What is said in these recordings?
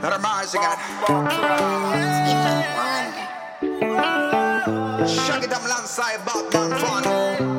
Not a Mars again. Shaggy them alongside Batman Fun.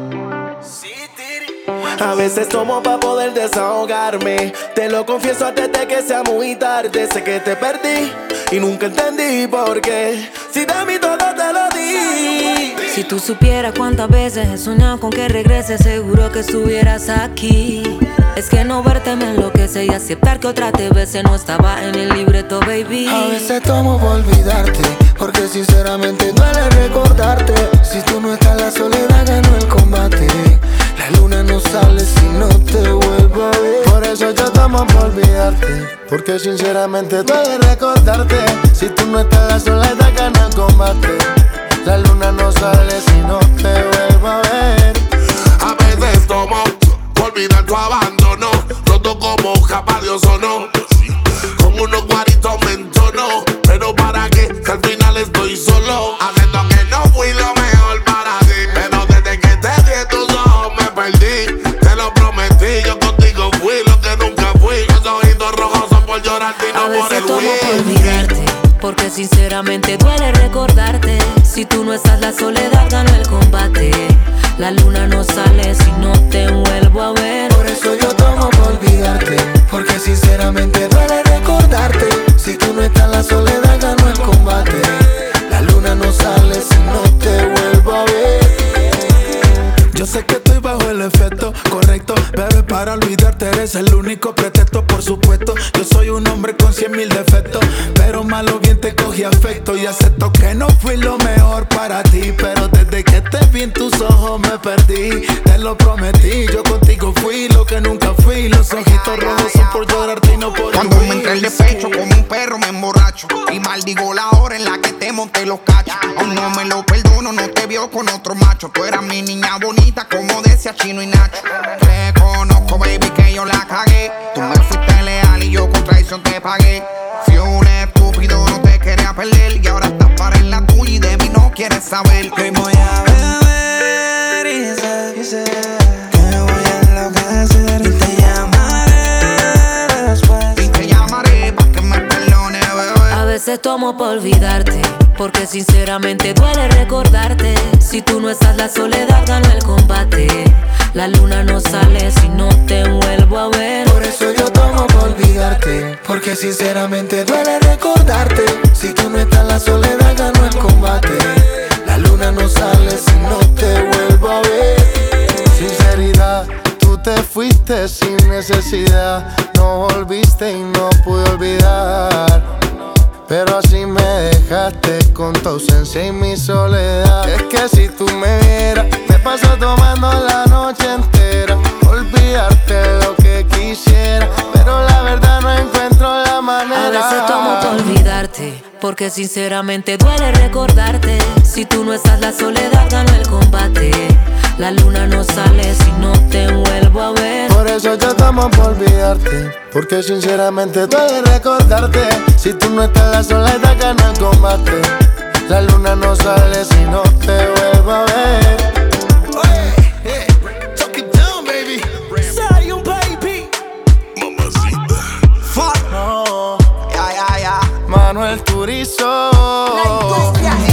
A veces tomo pa' poder desahogarme. Te lo confieso antes de que sea muy tarde. Sé que te perdí y nunca entendí por qué. Si de mí todo te lo di. Si tú supieras cuántas veces he soñado con que regreses, seguro que estuvieras aquí. Es que no verte me enloquece y aceptar que otra te bese no estaba en el libreto, baby. A veces tomo por olvidarte, porque sinceramente duele recordarte. Si tú no estás, la soledad ganó el combate. La luna no sale si no te vuelvo a ver. Por eso yo tomo por olvidarte, porque sinceramente duele recordarte. Si tú no estás, la soledad gana el combate. La luna no sale si no te vuelvo a ver. A veces tomo por olvidar tu abandono, roto como japa Dios o no. Con unos guaritos me entono, pero para qué, que al final estoy solo. Acepto que no fui lo mejor para ti, pero desde que te di en tus ojos me perdí. Te lo prometí, yo contigo fui lo que nunca fui. Los ojitos rojos son por llorarte y no por el tomo por win. olvidarte, porque sinceramente duele recordarte. Si tú no estás, la soledad ganó el combate. La luna no sale si no te vuelvo a ver. Por eso yo tomo por olvidarte, porque sinceramente duele recordarte. Si tú no estás, la soledad ganó el combate. La luna no sale si no te vuelvo a ver. Yo sé que estoy bajo el efecto, correcto, pero es para olvidarte, eres el único pretexto, por supuesto. Yo soy un hombre con 100,000 defectos, pero malo bien te cogí afecto. Y acepto que no fui lo mejor para ti, pero desde que te vi en tus ojos me perdí. Te lo prometí, yo contigo fui lo que nunca fui. Los ojitos rojos son por llorarte y no por Cuando huir. me entré el despecho como un perro me emborracho y maldigo la hora en la que te monté los cachos. Aún no me lo perdono, no te vio con otro macho. Tú eras mi niña bonita como decía Chino y Nacho. Te conozco, baby, que yo la cagué. Tú me fuiste leal y yo con traición te pagué. Fui un estúpido, no te quería perder. Y ahora estás para en la tuya y de mí no quieres saber. Hoy voy a beber y sé que me voy a enloquecer. Y te llamaré después. Y te llamaré pa' que me perdone, bebé. A veces tomo por olvidarte, porque sinceramente duele recordarte. Si tú no estás, la soledad ganó el combate. La luna no sale si no te vuelvo a ver. Por eso yo tomo por olvidarte, porque sinceramente duele recordarte. Si tú no estás, la soledad ganó el combate. La luna no sale si no te vuelvo a ver. Sinceridad, tú te fuiste sin necesidad. No volviste y no pude olvidar, pero así me dejaste con tu ausencia y mi soledad. Es que si tú me vieras, me paso tomando la noche entera. Olvidarte lo que quisiera, pero la verdad no encuentro la manera. A veces tomo por olvidarte, porque sinceramente duele recordarte. Si tú no estás, la soledad ganó el combate. La luna no sale si no te vuelvo a ver. Por eso yo tomo por olvidarte, porque sinceramente duele recordarte. Si tú no estás, la soledad gana el combate. La luna no sale si no te vuelvo a ver. Talk it down, baby. Zion, baby. Mamacita. Fuck. No. Ya, ya, ya. Manuel Turizo. La industria